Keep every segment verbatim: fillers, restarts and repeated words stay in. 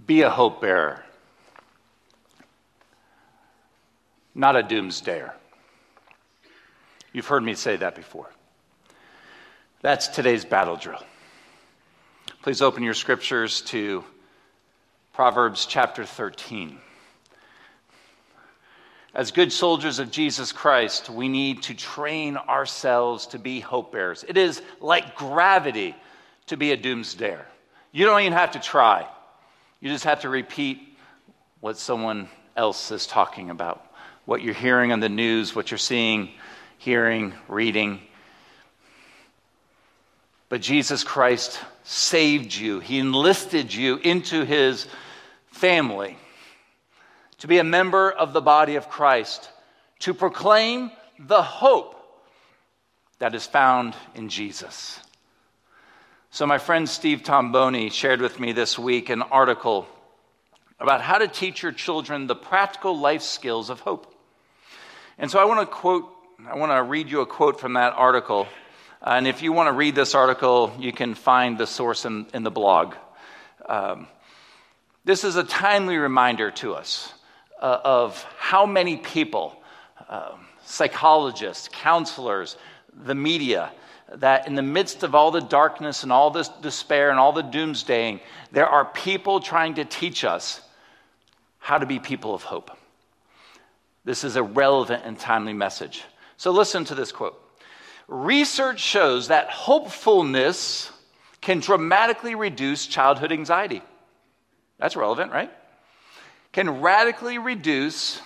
Be a hope bearer, not a doomsdayer. You've heard me say that before. That's today's battle drill. Please open your scriptures to Proverbs chapter thirteen. As good soldiers of Jesus Christ, we need to train ourselves to be hope bearers. It is like gravity to be a doomsdayer. You don't even have to try. You just have to repeat what someone else is talking about, what you're hearing on the news, what you're seeing, hearing, reading. But Jesus Christ saved you. He enlisted you into his family to be a member of the body of Christ, to proclaim the hope that is found in Jesus. So my friend Steve Tomboni shared with me this week an article about how to teach your children the practical life skills of hope. And so I want to quote, I want to read you a quote from that article. Uh, and if you want to read this article, you can find the source in, in the blog. Um, this is a timely reminder to us uh, of how many people, uh, psychologists, counselors, the media, that in the midst of all the darkness and all this despair and all the doomsdaying, there are people trying to teach us how to be people of hope. This is a relevant and timely message. So listen to this quote. Research shows that hopefulness can dramatically reduce childhood anxiety. That's relevant, right? Can radically reduce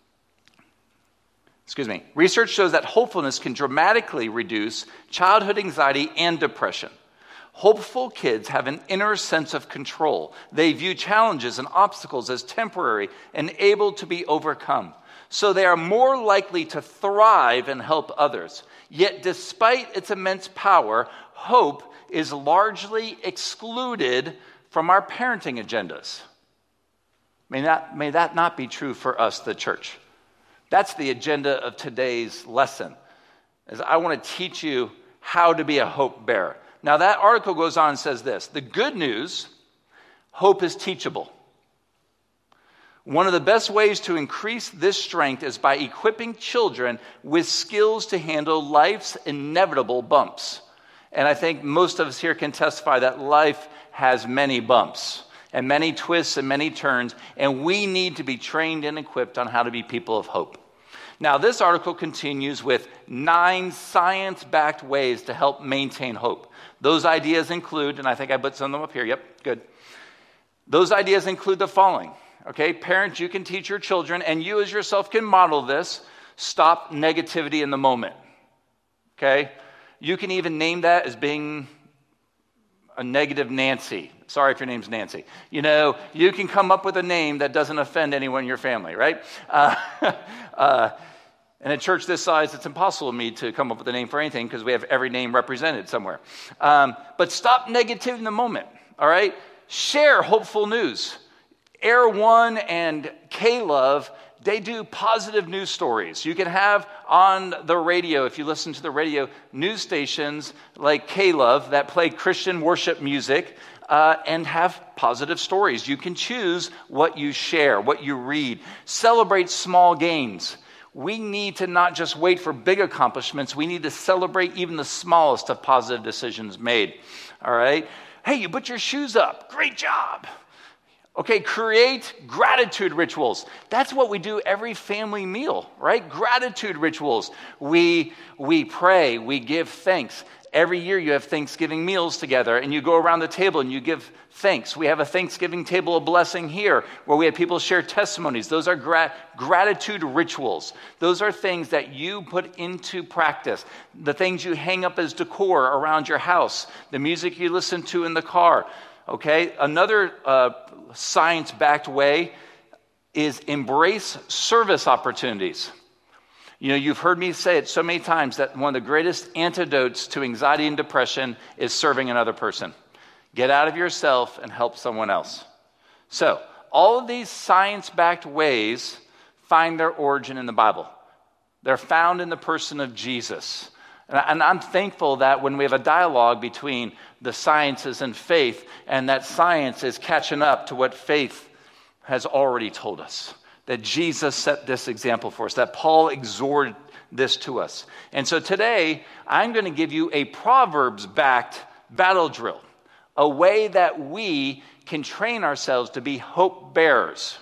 Excuse me. Research shows that hopefulness can dramatically reduce childhood anxiety and depression. Hopeful kids have an inner sense of control. They view challenges and obstacles as temporary and able to be overcome. So they are more likely to thrive and help others. Yet despite its immense power, hope is largely excluded from our parenting agendas. May that, may that not be true for us, the church. That's the agenda of today's lesson, is I want to teach you how to be a hope bearer. Now that article goes on and says this: the good news, hope is teachable. One of the best ways to increase this strength is by equipping children with skills to handle life's inevitable bumps. And I think most of us here can testify that life has many bumps and many twists and many turns, and we need to be trained and equipped on how to be people of hope. Now, this article continues with nine science-backed ways to help maintain hope. Those ideas include, and I think I put some of them up here, yep, good. Those ideas include the following, okay? Parents, you can teach your children, and you as yourself can model this: stop negativity in the moment, okay? You can even name that as being a negative Nancy. Sorry if your name's Nancy. You know, you can come up with a name that doesn't offend anyone in your family, right? Uh, uh, in a church this size, it's impossible for me to come up with a name for anything because we have every name represented somewhere. Um, but stop negativity in the moment, all right? Share hopeful news. Air One and K-Love, they do positive news stories. You can have on the radio, if you listen to the radio, news stations like K-Love that play Christian worship music uh, and have positive stories. You can choose what you share, what you read. Celebrate small gains. We need to not just wait for big accomplishments. We need to celebrate even the smallest of positive decisions made. All right? Hey, you put your shoes up. Great job. Okay, create gratitude rituals. That's what we do every family meal, right? Gratitude rituals. We we pray, we give thanks. Every year you have Thanksgiving meals together, and you go around the table and you give thanks. We have a Thanksgiving table of blessing here where we have people share testimonies. Those are gra- gratitude rituals. Those are things that you put into practice. The things you hang up as decor around your house. The music you listen to in the car. Okay, another uh, science-backed way is embrace service opportunities. You know, you've heard me say it so many times that one of the greatest antidotes to anxiety and depression is serving another person. Get out of yourself and help someone else. So, all of these science-backed ways find their origin in the Bible. They're found in the person of Jesus. And I'm thankful that when we have a dialogue between the sciences and faith, and that science is catching up to what faith has already told us, that Jesus set this example for us, that Paul exhorted this to us. And so today, I'm going to give you a Proverbs-backed battle drill, a way that we can train ourselves to be hope bearers.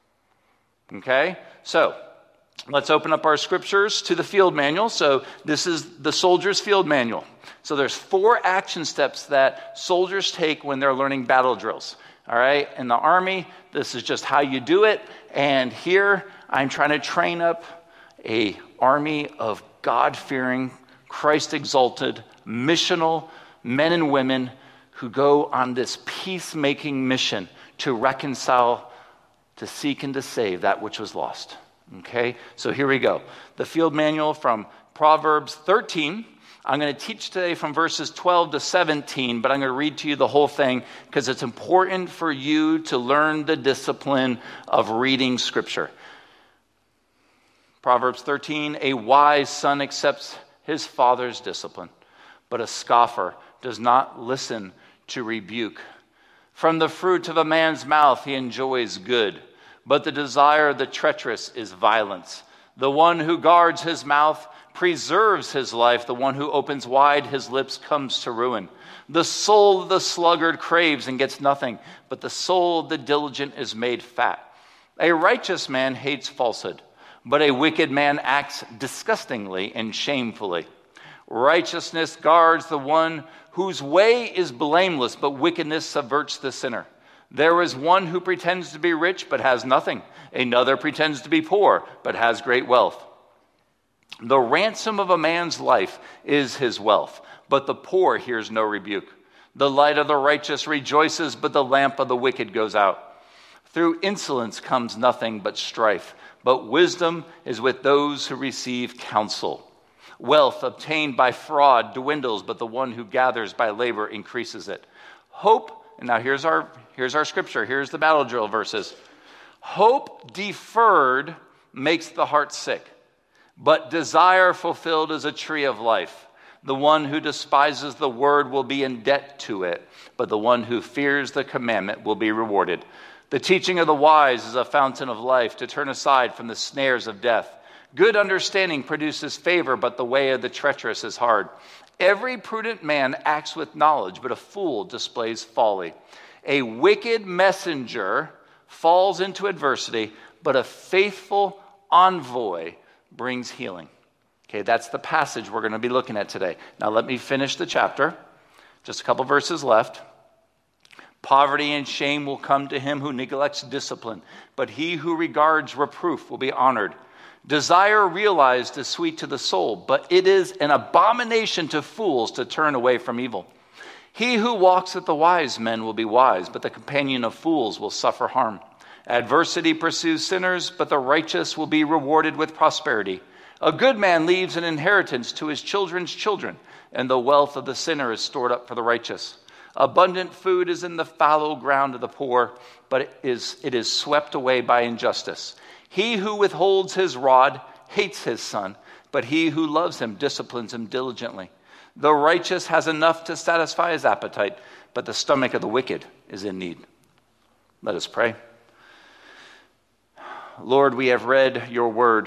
Okay? So, let's open up our scriptures to the field manual. So this is the soldier's field manual. So there's four action steps that soldiers take when they're learning battle drills. All right? In the Army, this is just how you do it. And here, I'm trying to train up a army of God-fearing, Christ-exalted, missional men and women who go on this peacemaking mission to reconcile, to seek and to save that which was lost. Okay, so here we go. The field manual from Proverbs thirteen. I'm going to teach today from verses twelve to seventeen, but I'm going to read to you the whole thing because it's important for you to learn the discipline of reading Scripture. Proverbs thirteen, a wise son accepts his father's discipline, but a scoffer does not listen to rebuke. From the fruit of a man's mouth he enjoys good, but the desire of the treacherous is violence. The one who guards his mouth preserves his life. The one who opens wide his lips comes to ruin. The soul of the sluggard craves and gets nothing, but the soul of the diligent is made fat. A righteous man hates falsehood, but a wicked man acts disgustingly and shamefully. Righteousness guards the one whose way is blameless, but wickedness subverts the sinner. There is one who pretends to be rich but has nothing. Another pretends to be poor but has great wealth. The ransom of a man's life is his wealth, but the poor hears no rebuke. The light of the righteous rejoices, but the lamp of the wicked goes out. Through insolence comes nothing but strife, but wisdom is with those who receive counsel. Wealth obtained by fraud dwindles, but the one who gathers by labor increases it. Hope, and now here's our Here's our scripture. Here's the battle drill verses. Hope deferred makes the heart sick, but desire fulfilled is a tree of life. The one who despises the word will be in debt to it, but the one who fears the commandment will be rewarded. The teaching of the wise is a fountain of life, to turn aside from the snares of death. Good understanding produces favor, but the way of the treacherous is hard. Every prudent man acts with knowledge, but a fool displays folly. A wicked messenger falls into adversity, but a faithful envoy brings healing. Okay, that's the passage we're going to be looking at today. Now let me finish the chapter. Just a couple verses left. Poverty and shame will come to him who neglects discipline, but he who regards reproof will be honored. Desire realized is sweet to the soul, but it is an abomination to fools to turn away from evil. He who walks with the wise men will be wise, but the companion of fools will suffer harm. Adversity pursues sinners, but the righteous will be rewarded with prosperity. A good man leaves an inheritance to his children's children, and the wealth of the sinner is stored up for the righteous. Abundant food is in the fallow ground of the poor, but it is, it is swept away by injustice. He who withholds his rod hates his son, but he who loves him disciplines him diligently. The righteous has enough to satisfy his appetite, but the stomach of the wicked is in need. Let us pray. Lord, we have read your word,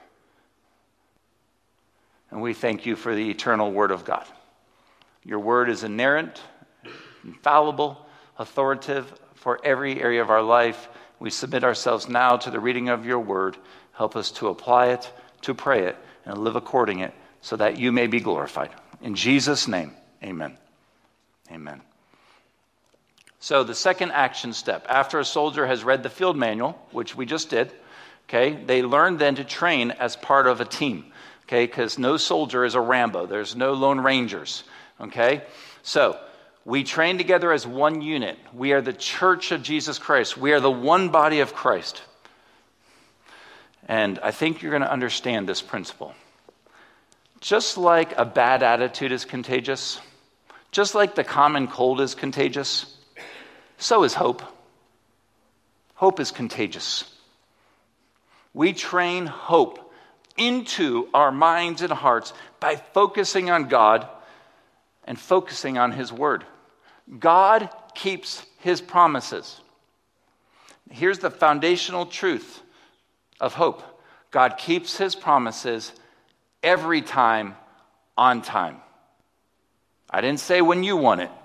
and we thank you for the eternal word of God. Your word is inerrant, infallible, authoritative for every area of our life. We submit ourselves now to the reading of your word. Help us to apply it, to pray it, and live according it, so that you may be glorified. In Jesus' name, amen. Amen. So the second action step, after a soldier has read the field manual, which we just did, okay, they learn then to train as part of a team, okay, because no soldier is a Rambo. There's no Lone Rangers, okay? So we train together as one unit. We are the church of Jesus Christ. We are the one body of Christ. And I think you're going to understand this principle. Just like a bad attitude is contagious, just like the common cold is contagious, so is hope. Hope is contagious. We train hope into our minds and hearts by focusing on God and focusing on His Word. God keeps His promises. Here's the foundational truth of hope. God keeps His promises every time, on time. I didn't say when you want it.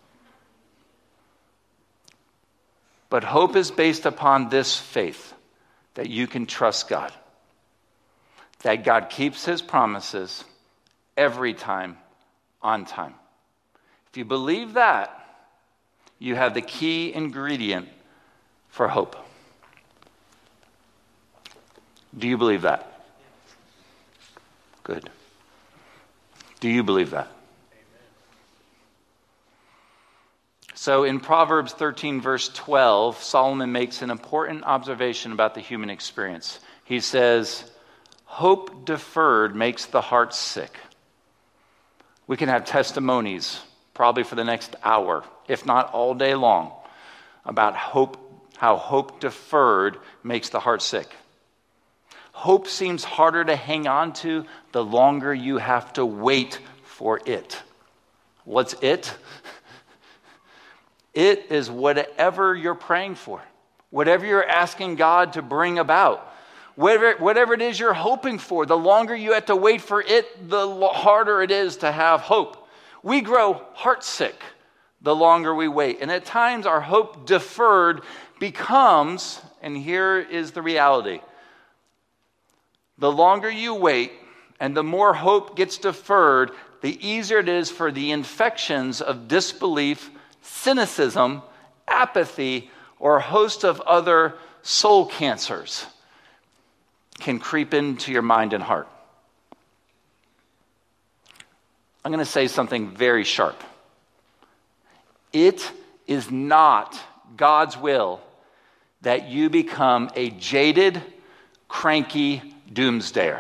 But hope is based upon this faith, that you can trust God. That God keeps His promises every time, on time. If you believe that, you have the key ingredient for hope. Do you believe that? Good. Do you believe that? So in Proverbs thirteen, verse twelve, Solomon makes an important observation about the human experience. He says, hope deferred makes the heart sick. We can have testimonies probably for the next hour, if not all day long, about hope, how hope deferred makes the heart sick. Hope seems harder to hang on to the longer you have to wait for it. What's it? It is whatever you're praying for, whatever you're asking God to bring about, whatever, whatever it is you're hoping for. The longer you have to wait for it, the harder it is to have hope. We grow heartsick the longer we wait. And at times our hope deferred becomes, and here is the reality, the longer you wait and the more hope gets deferred, the easier it is for the infections of disbelief, cynicism, apathy, or a host of other soul cancers can creep into your mind and heart. I'm going to say something very sharp. It is not God's will that you become a jaded, cranky doomsdayer.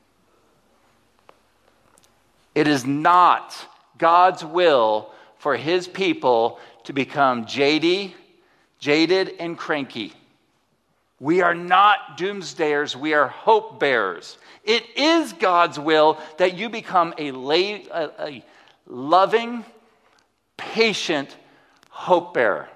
It is not God's will for His people to become jaded, jaded and cranky. We are not doomsdayers, we are hope bearers. It is God's will that you become a, la- a, a loving, patient hope bearer.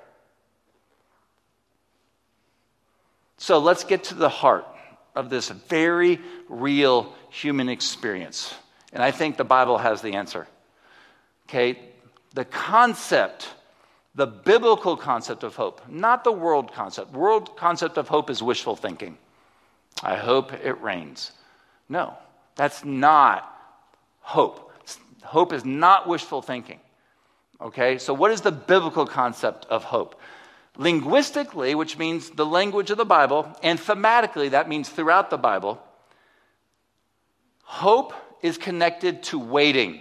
So let's get to the heart of this very real human experience. And I think the Bible has the answer. Okay, the concept, the biblical concept of hope, not the world concept. World concept of hope is wishful thinking. I hope it rains. No, that's not hope. Hope is not wishful thinking. Okay, so what is the biblical concept of hope? Linguistically, which means the language of the Bible, and thematically, that means throughout the Bible, hope is connected to waiting.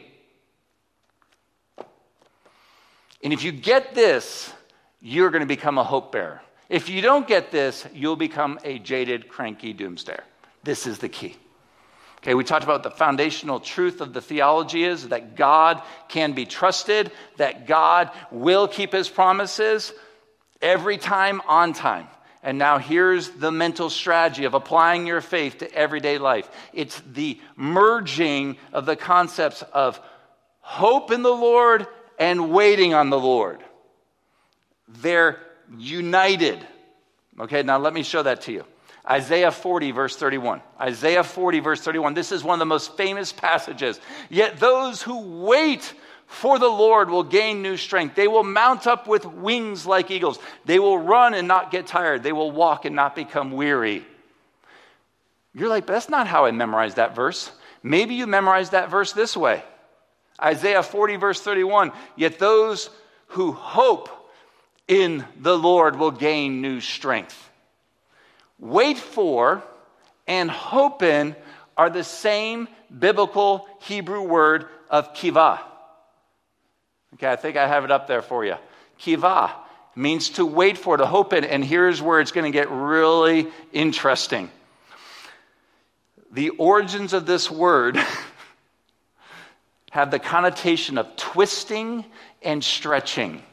And if you get this, you're going to become a hope bearer. If you don't get this, you'll become a jaded, cranky doomsdayer. This is the key. Okay, we talked about the foundational truth of the theology is that God can be trusted, that God will keep His promises every time on time. And now here's the mental strategy of applying your faith to everyday life. It's the merging of the concepts of hope in the Lord and waiting on the Lord. They're united. Okay, now let me show that to you. Isaiah forty, verse thirty-one. Isaiah forty, verse thirty-one. This is one of the most famous passages. Yet those who wait for the Lord will gain new strength. They will mount up with wings like eagles. They will run and not get tired. They will walk and not become weary. You're like, but that's not how I memorized that verse. Maybe you memorized that verse this way. Isaiah forty, verse thirty-one. Yet those who hope in the Lord will gain new strength. Wait for and hope in are the same biblical Hebrew word of kivah. Okay, I think I have it up there for you. Kivah means to wait for, to hope in, and here's where it's going to get really interesting. The origins of this word have the connotation of twisting and stretching.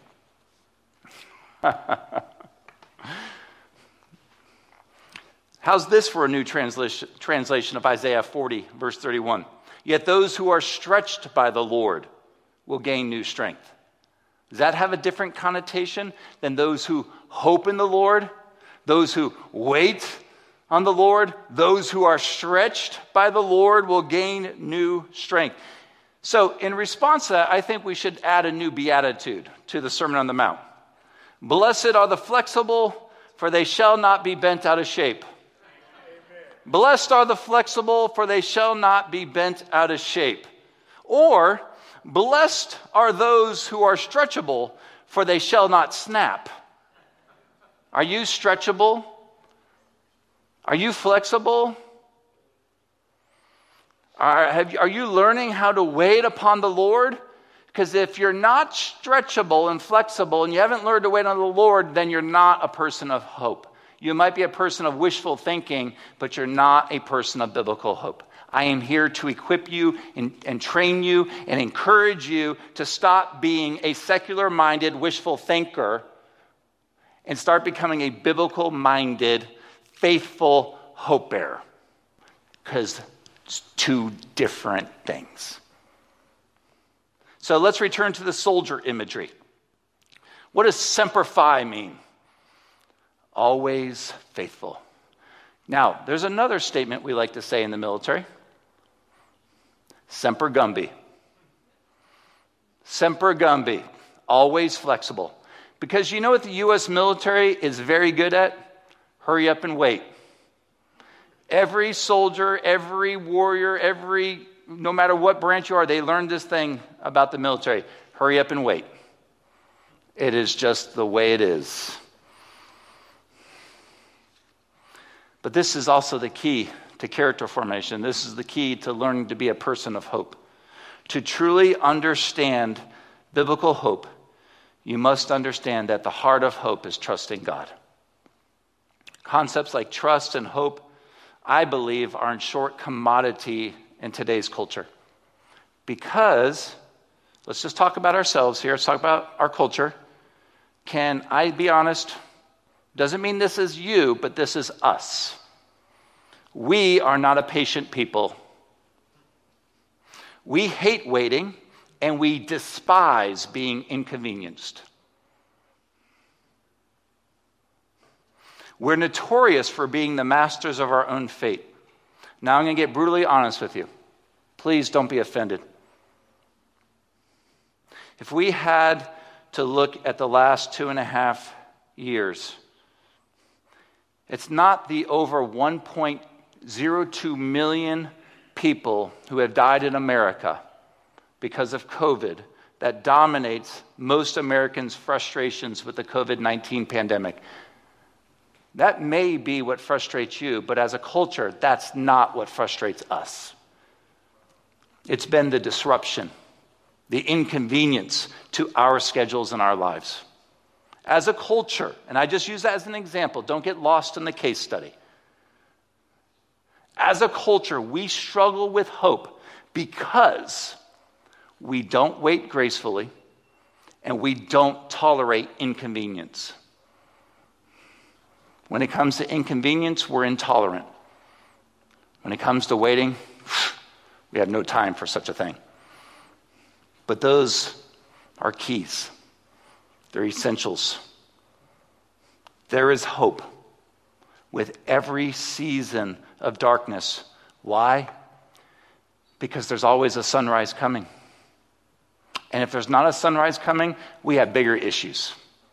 How's this for a new translation, translation of Isaiah forty, verse thirty-one? Yet those who are stretched by the Lord will gain new strength. Does that have a different connotation than those who hope in the Lord, those who wait on the Lord, those who are stretched by the Lord will gain new strength? So in response to that, I think we should add a new beatitude to the Sermon on the Mount. Blessed are the flexible, for they shall not be bent out of shape. Amen. Blessed are the flexible, for they shall not be bent out of shape. Or, blessed are those who are stretchable, for they shall not snap. Are you stretchable? Are you flexible? Are, have, are you learning how to wait upon the Lord? Because if you're not stretchable and flexible and you haven't learned to wait on the Lord, then you're not a person of hope. You might be a person of wishful thinking, but you're not a person of biblical hope. I am here to equip you and, and train you and encourage you to stop being a secular-minded, wishful thinker and start becoming a biblical-minded, faithful hope bearer. Because it's two different things. So let's return to the soldier imagery. What does Semper Fi mean? Always faithful. Now, there's another statement we like to say in the military. Semper Gumby. Semper Gumby. Always flexible. Because you know what the U S military is very good at? Hurry up and wait. Every soldier, every warrior, every, no matter what branch you are, they learned this thing about the military. Hurry up and wait. It is just the way it is. But this is also the key to character formation. This is the key to learning to be a person of hope. To truly understand biblical hope, you must understand that the heart of hope is trusting God. Concepts like trust and hope, I believe, are in short commodity in today's culture. Because, let's just talk about ourselves here. Let's talk about our culture. Can I be honest? Doesn't mean this is you, but this is us. We are not a patient people. We hate waiting, and we despise being inconvenienced. We're notorious for being the masters of our own fate. Now I'm going to get brutally honest with you. Please don't be offended. If we had to look at the last two and a half years, it's not the over one point zero two million people who have died in America because of COVID that dominates most Americans' frustrations with the covid nineteen pandemic. That may be what frustrates you, but as a culture, that's not what frustrates us. It's been the disruption, the inconvenience to our schedules and our lives. As a culture, and I just use that as an example, don't get lost in the case study. As a culture, we struggle with hope because we don't wait gracefully and we don't tolerate inconvenience. When it comes to inconvenience, we're intolerant. When it comes to waiting, we have no time for such a thing. But those are keys. They're essentials. There is hope with every season of darkness. Why? Because there's always a sunrise coming. And if there's not a sunrise coming, we have bigger issues.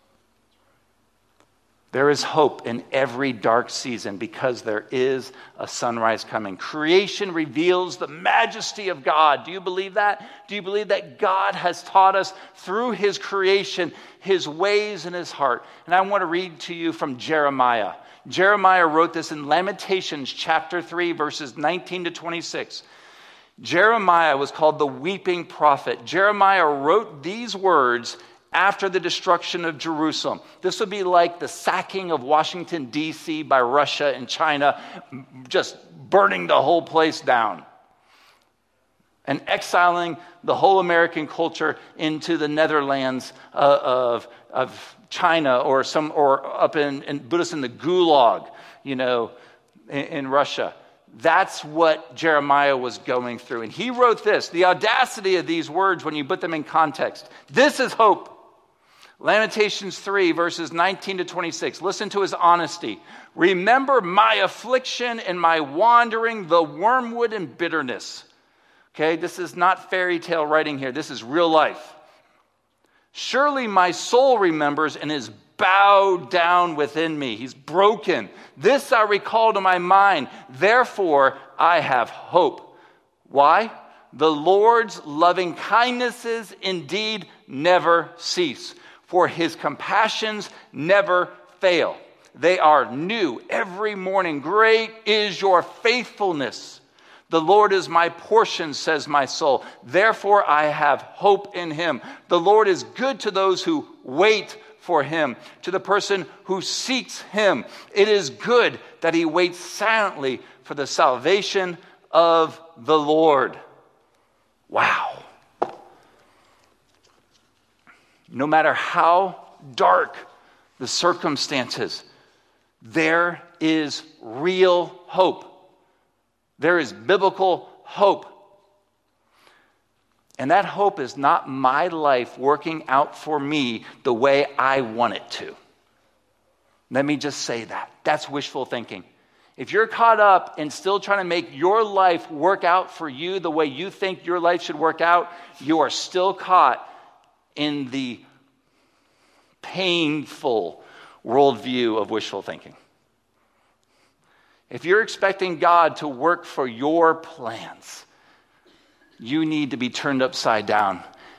There is hope in every dark season because there is a sunrise coming. Creation reveals the majesty of God. Do you believe that? Do you believe that God has taught us through his creation, his ways and his heart? And I want to read to you from Jeremiah. Jeremiah wrote this in Lamentations chapter three, verses nineteen to twenty-six. Jeremiah was called the weeping prophet. Jeremiah wrote these words after the destruction of Jerusalem. This would be like the sacking of Washington, D C by Russia and China, just burning the whole place down and exiling the whole American culture into the Netherlands uh, of, of China or some or up in, in Buddhist in the Gulag, you know, in, in Russia. That's what Jeremiah was going through. And he wrote this, the audacity of these words when you put them in context. This is hope. Lamentations three, verses nineteen to twenty-six. Listen to his honesty. Remember my affliction and my wandering, the wormwood and bitterness. Okay, this is not fairy tale writing here. This is real life. Surely my soul remembers and is bowed down within me. He's broken. This I recall to my mind. Therefore, I have hope. Why? The Lord's loving kindnesses indeed never cease, for his compassions never fail. They are new every morning. Great is your faithfulness. The Lord is my portion, says my soul. Therefore, I have hope in him. The Lord is good to those who wait for him, to the person who seeks him. It is good that he waits silently for the salvation of the Lord. Wow. No matter how dark the circumstances, there is real hope. There is biblical hope. And that hope is not my life working out for me the way I want it to. Let me just say that. That's wishful thinking. If you're caught up in still trying to make your life work out for you the way you think your life should work out, you are still caught in the painful worldview of wishful thinking. If you're expecting God to work for your plans, you need to be turned upside down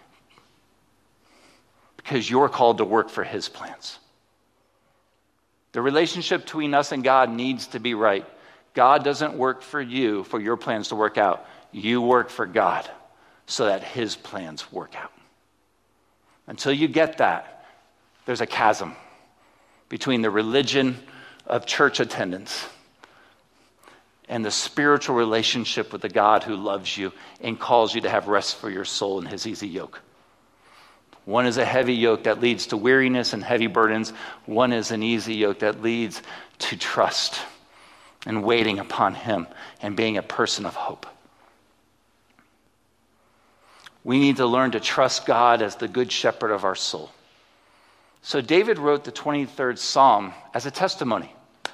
because you're called to work for his plans. The relationship between us and God needs to be right. God doesn't work for you for your plans to work out. You work for God so that his plans work out. Until you get that, there's a chasm between the religion of church attendance and the spiritual relationship with the God who loves you and calls you to have rest for your soul in his easy yoke. One is a heavy yoke that leads to weariness and heavy burdens. One is an easy yoke that leads to trust and waiting upon him and being a person of hope. We need to learn to trust God as the good shepherd of our soul. So David wrote the twenty-third Psalm as a testimony.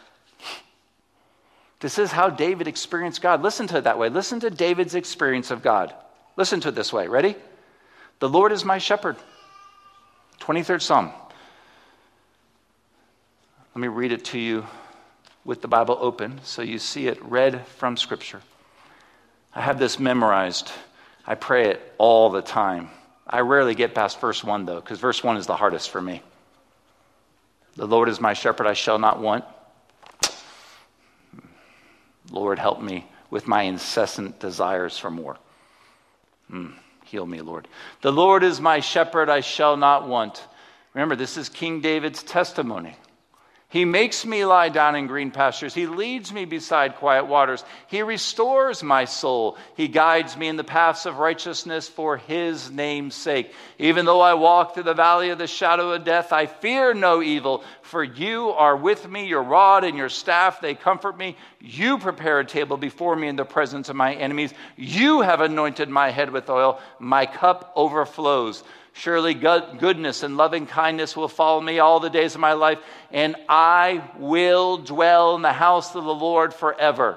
This is how David experienced God. Listen to it that way. Listen to David's experience of God. Listen to it this way. Ready? The Lord is my shepherd. twenty-third Psalm. Let me read it to you with the Bible open so you see it read from Scripture. I have this memorized. I pray it all the time. I rarely get past verse one, though, because verse one is the hardest for me. The Lord is my shepherd, I shall not want. Lord, help me with my incessant desires for more. Mm, heal me, Lord. The Lord is my shepherd, I shall not want. Remember, this is King David's testimony. He makes me lie down in green pastures. He leads me beside quiet waters. He restores my soul. He guides me in the paths of righteousness for his name's sake. Even though I walk through the valley of the shadow of death, I fear no evil, for you are with me. Your rod and your staff, they comfort me. You prepare a table before me in the presence of my enemies. You have anointed my head with oil. My cup overflows. Surely goodness and loving kindness will follow me all the days of my life, and I will dwell in the house of the Lord forever.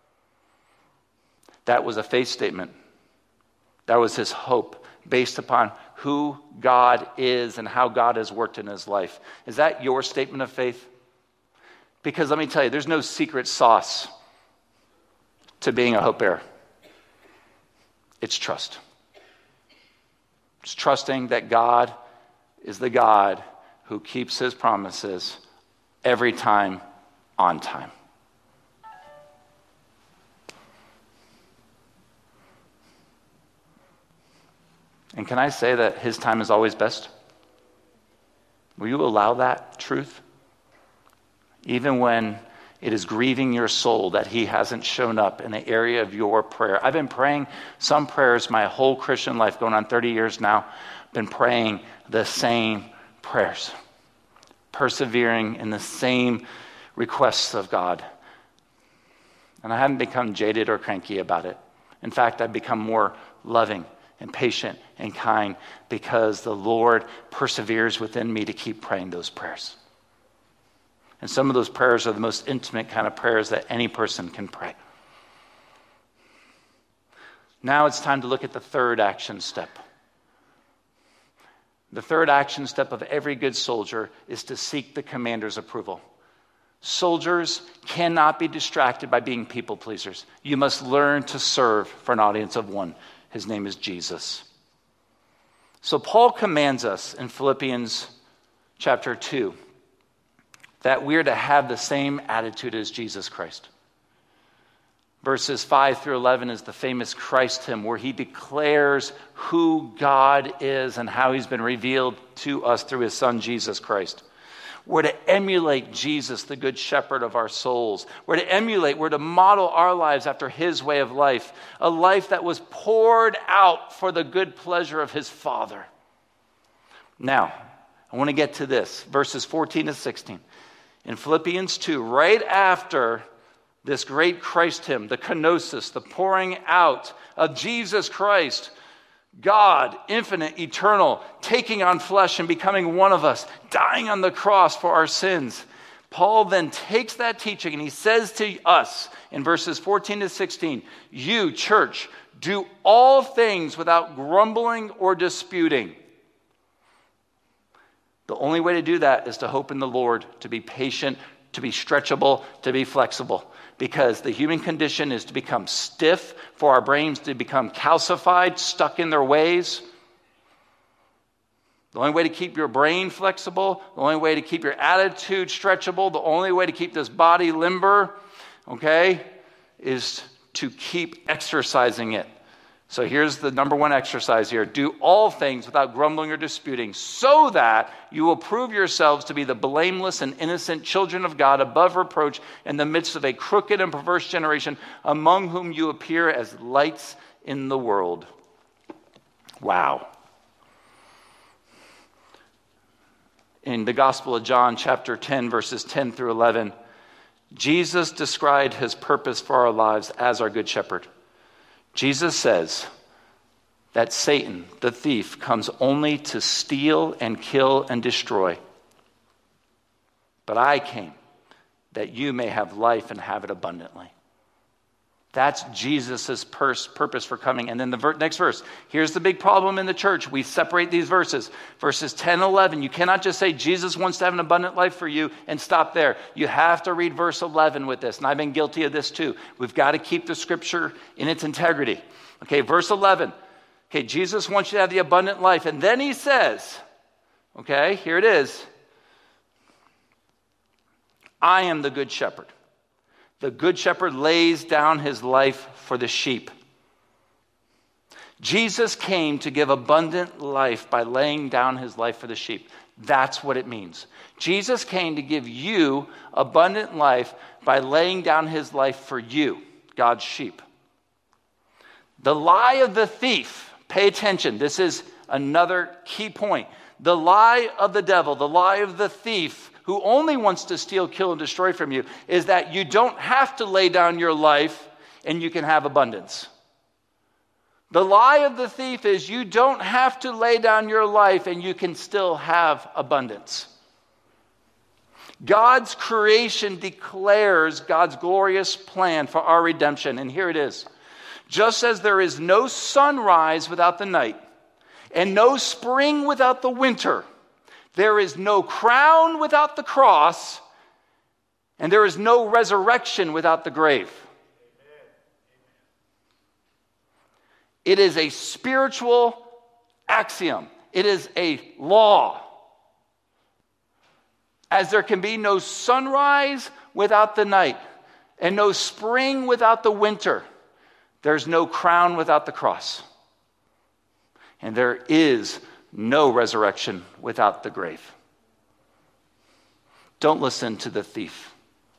That was a faith statement. That was his hope based upon who God is and how God has worked in his life. Is that your statement of faith? Because let me tell you, there's no secret sauce to being a hope bearer. It's trust. It's trusting that God is the God who keeps his promises every time on time. And can I say that his time is always best? Will you allow that truth? Even when it is grieving your soul that he hasn't shown up in the area of your prayer. I've been praying some prayers my whole Christian life, going on thirty years now, been praying the same prayers, persevering in the same requests of God. And I haven't become jaded or cranky about it. In fact, I've become more loving and patient and kind because the Lord perseveres within me to keep praying those prayers. And some of those prayers are the most intimate kind of prayers that any person can pray. Now it's time to look at the third action step. The third action step of every good soldier is to seek the commander's approval. Soldiers cannot be distracted by being people pleasers. You must learn to serve for an audience of one. His name is Jesus. So Paul commands us in Philippians chapter two that we're to have the same attitude as Jesus Christ. Verses five through eleven is the famous Christ hymn where he declares who God is and how he's been revealed to us through his son, Jesus Christ. We're to emulate Jesus, the good shepherd of our souls. We're to emulate, we're to model our lives after his way of life, a life that was poured out for the good pleasure of his Father. Now, I want to get to this, verses fourteen to sixteen. In Philippians two, right after this great Christ hymn, the kenosis, the pouring out of Jesus Christ, God, infinite, eternal, taking on flesh and becoming one of us, dying on the cross for our sins. Paul then takes that teaching and he says to us in verses fourteen to sixteen, you, church, do all things without grumbling or disputing. The only way to do that is to hope in the Lord, to be patient, to be stretchable, to be flexible. Because the human condition is to become stiff, for our brains to become calcified, stuck in their ways. The only way to keep your brain flexible, the only way to keep your attitude stretchable, the only way to keep this body limber, okay, is to keep exercising it. So here's the number one exercise here. Do all things without grumbling or disputing, so that you will prove yourselves to be the blameless and innocent children of God, above reproach in the midst of a crooked and perverse generation, among whom you appear as lights in the world. Wow. In the Gospel of John, chapter ten, verses ten through eleven, Jesus described his purpose for our lives as our good shepherd. Jesus says that Satan, the thief, comes only to steal and kill and destroy. But I came that you may have life and have it abundantly. That's Jesus' purpose for coming. And then the ver- next verse. Here's the big problem in the church. We separate these verses. Verses ten and eleven. You cannot just say Jesus wants to have an abundant life for you and stop there. You have to read verse eleven with this. And I've been guilty of this too. We've got to keep the scripture in its integrity. Okay, verse eleven. Okay, Jesus wants you to have the abundant life. And then he says, okay, here it is. I am the good shepherd. The good shepherd lays down his life for the sheep. Jesus came to give abundant life by laying down his life for the sheep. That's what it means. Jesus came to give you abundant life by laying down his life for you, God's sheep. The lie of the thief, pay attention, this is another key point. The lie of the devil, the lie of the thief, who only wants to steal, kill, and destroy from you, is that you don't have to lay down your life and you can have abundance. The lie of the thief is you don't have to lay down your life and you can still have abundance. God's creation declares God's glorious plan for our redemption, and here it is. Just as there is no sunrise without the night, and no spring without the winter, there is no crown without the cross, and there is no resurrection without the grave. It is a spiritual axiom. It is a law. As there can be no sunrise without the night, and no spring without the winter, there's no crown without the cross. And there is no resurrection without the grave. Don't listen to the thief.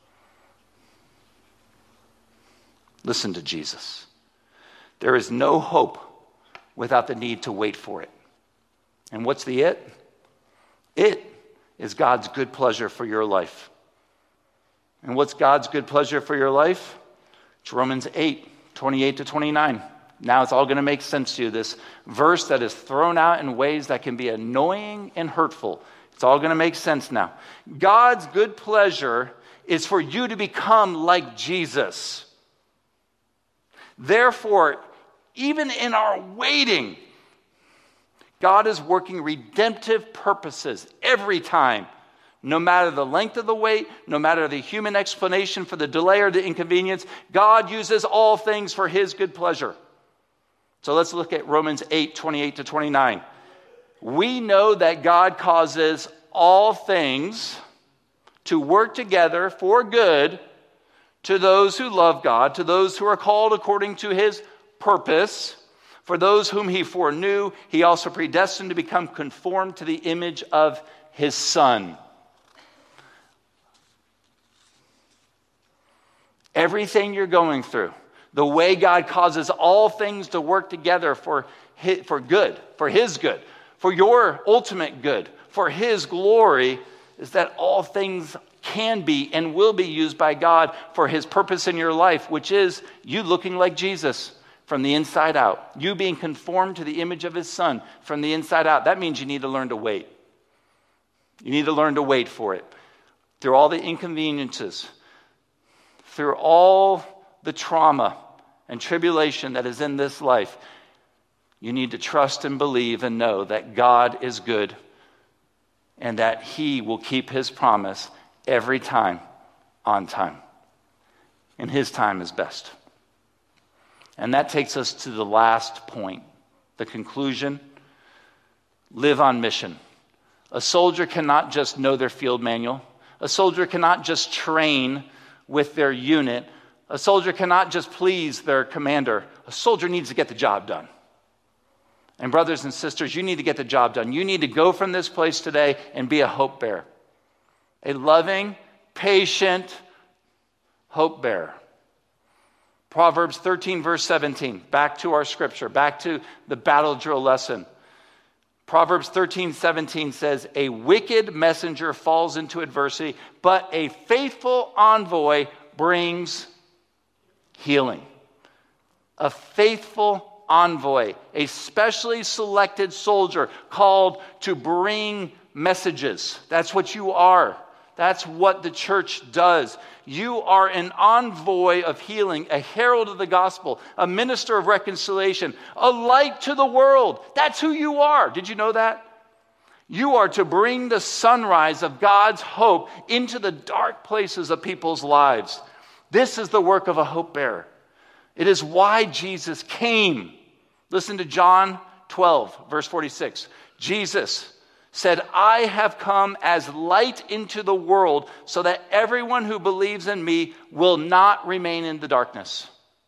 Listen to Jesus. There is no hope without the need to wait for it. And what's the it? It is God's good pleasure for your life. And what's God's good pleasure for your life? It's Romans eight, twenty-eight to twenty-nine. Now it's all going to make sense to you. This verse that is thrown out in ways that can be annoying and hurtful. It's all going to make sense now. God's good pleasure is for you to become like Jesus. Therefore, even in our waiting, God is working redemptive purposes every time. No matter the length of the wait, no matter the human explanation for the delay or the inconvenience, God uses all things for his good pleasure. So let's look at Romans eight, twenty-eight to twenty-nine. We know that God causes all things to work together for good to those who love God, to those who are called according to his purpose. For those whom he foreknew, he also predestined to become conformed to the image of his Son. Everything you're going through, the way God causes all things to work together for his, for good, for his good, for your ultimate good, for his glory, is that all things can be and will be used by God for his purpose in your life, which is you looking like Jesus from the inside out. You being conformed to the image of his Son from the inside out. That means you need to learn to wait. You need to learn to wait for it. Through all the inconveniences, through all the trauma and tribulation that is in this life, you need to trust and believe and know that God is good and that he will keep his promise every time on time. And his time is best. And that takes us to the last point, the conclusion. Live on mission. A soldier cannot just know their field manual. A soldier cannot just train with their unit. A soldier cannot just please their commander. A soldier needs to get the job done. And brothers and sisters, you need to get the job done. You need to go from this place today and be a hope bearer. A loving, patient hope bearer. Proverbs thirteen, verse seventeen. Back to our scripture. Back to the battle drill lesson. Proverbs thirteen, seventeen says, a wicked messenger falls into adversity, but a faithful envoy brings healing. A faithful envoy, a specially selected soldier called to bring messages. That's what you are. That's what the church does. You are an envoy of healing, a herald of the gospel, a minister of reconciliation, a light to the world. That's who you are. Did you know that? You are to bring the sunrise of God's hope into the dark places of people's lives. This is the work of a hope bearer. It is why Jesus came. Listen to John twelve, verse forty-six. Jesus said, I have come as light into the world so that everyone who believes in me will not remain in the darkness.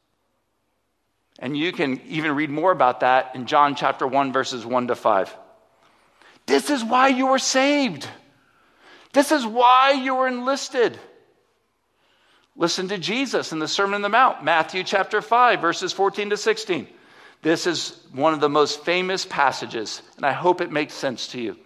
And you can even read more about that in John chapter one, verses one to five. This is why you were saved. This is why you were enlisted. Listen to Jesus in the Sermon on the Mount, Matthew chapter five, verses fourteen to sixteen. This is one of the most famous passages, and I hope it makes sense to you.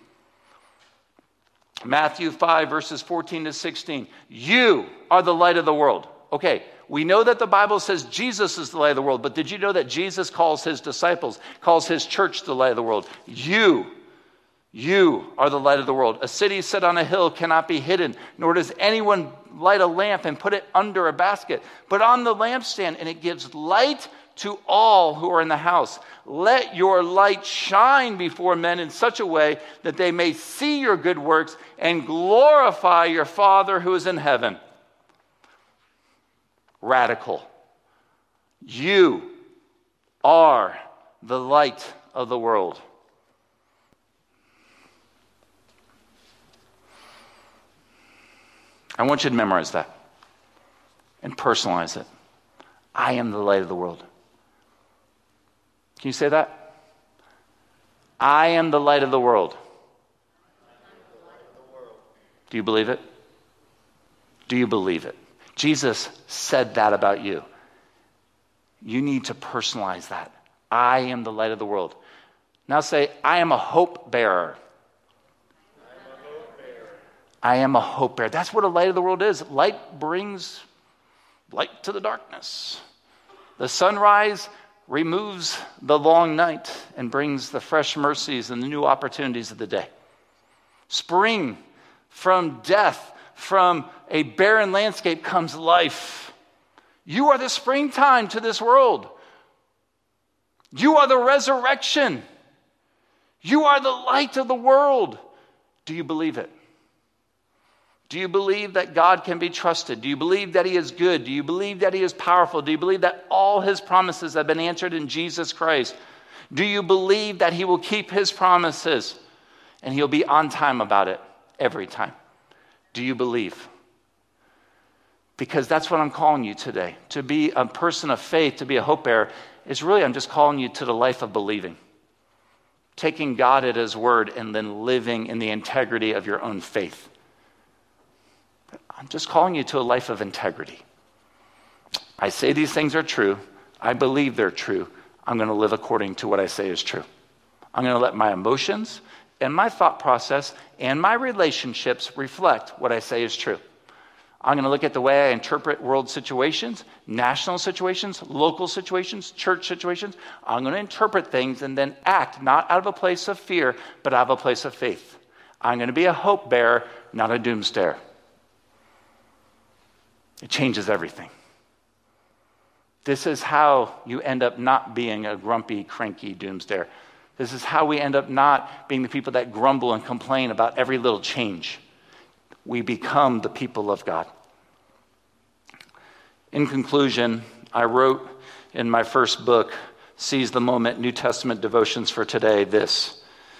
Matthew five, verses fourteen to sixteen. You are the light of the world. Okay, we know that the Bible says Jesus is the light of the world, but did you know that Jesus calls his disciples, calls his church the light of the world? You, you are the light of the world. A city set on a hill cannot be hidden, nor does anyone light a lamp and put it under a basket, but on the lampstand, and it gives light to all who are in the house. Let your light shine before men in such a way that they may see your good works and glorify your Father who is in heaven. Radical. You are the light of the world. I want you to memorize that and personalize it. I am the light of the world. Can you say that? I am the light of the world. Do you believe it? Do you believe it? Jesus said that about you. You need to personalize that. I am the light of the world. Now say, I am a hope bearer. I am a hope bearer. That's what a light of the world is. Light brings light to the darkness. The sunrise removes the long night and brings the fresh mercies and the new opportunities of the day. Spring, from death, from a barren landscape comes life. You are the springtime to this world. You are the resurrection. You are the light of the world. Do you believe it? Do you believe that God can be trusted? Do you believe that he is good? Do you believe that he is powerful? Do you believe that all his promises have been answered in Jesus Christ? Do you believe that he will keep his promises and he'll be on time about it every time? Do you believe? Because that's what I'm calling you today. To be a person of faith, to be a hope bearer, is really, I'm just calling you to the life of believing. Taking God at his word and then living in the integrity of your own faith. I'm just calling you to a life of integrity. I say these things are true. I believe they're true. I'm going to live according to what I say is true. I'm going to let my emotions and my thought process and my relationships reflect what I say is true. I'm going to look at the way I interpret world situations, national situations, local situations, church situations. I'm going to interpret things and then act not out of a place of fear, but out of a place of faith. I'm going to be a hope bearer, not a doomsdayer. It changes everything. This is how you end up not being a grumpy, cranky doomsdayer. This is how we end up not being the people that grumble and complain about every little change. We become the people of God. In conclusion, I wrote in my first book, Seize the Moment, New Testament Devotions for Today, this.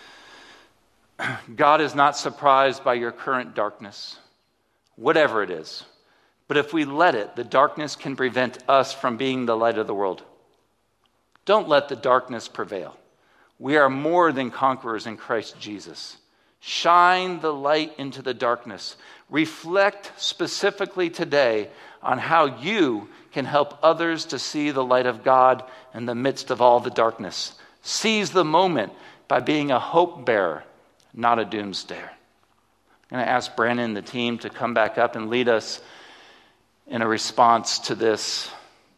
God is not surprised by your current darkness, whatever it is. But if we let it, the darkness can prevent us from being the light of the world. Don't let the darkness prevail. We are more than conquerors in Christ Jesus. Shine the light into the darkness. Reflect specifically today on how you can help others to see the light of God in the midst of all the darkness. Seize the moment by being a hope bearer, not a doomsdayer. I'm going to ask Brandon and the team to come back up and lead us in a response to this.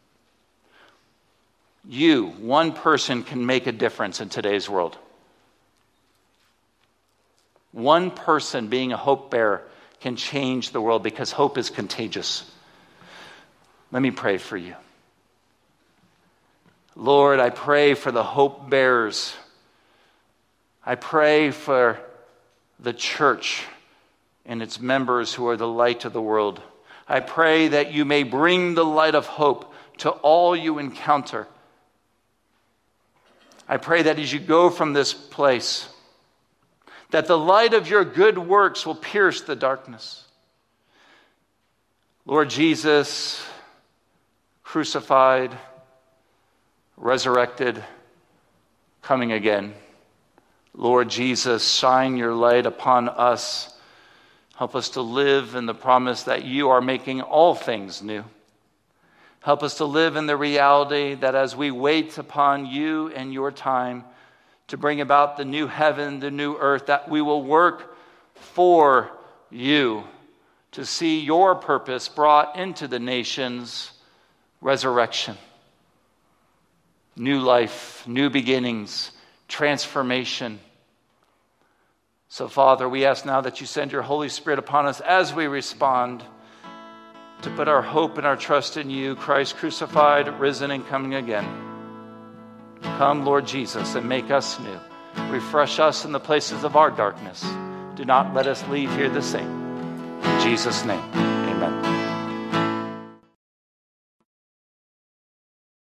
You, one person, can make a difference in today's world. One person being a hope bearer can change the world because hope is contagious. Let me pray for you. Lord, I pray for the hope bearers. I pray for the church and its members who are the light of the world. I pray that you may bring the light of hope to all you encounter. I pray that as you go from this place, that the light of your good works will pierce the darkness. Lord Jesus, crucified, resurrected, coming again. Lord Jesus, shine your light upon us. Help us to live in the promise that you are making all things new. Help us to live in the reality that as we wait upon you and your time to bring about the new heaven, the new earth, that we will work for you to see your purpose brought into the nations, resurrection, new life, new beginnings, transformation. So, Father, we ask now that you send your Holy Spirit upon us as we respond to put our hope and our trust in you, Christ crucified, risen, and coming again. Come, Lord Jesus, and make us new. Refresh us in the places of our darkness. Do not let us leave here the same. In Jesus' name.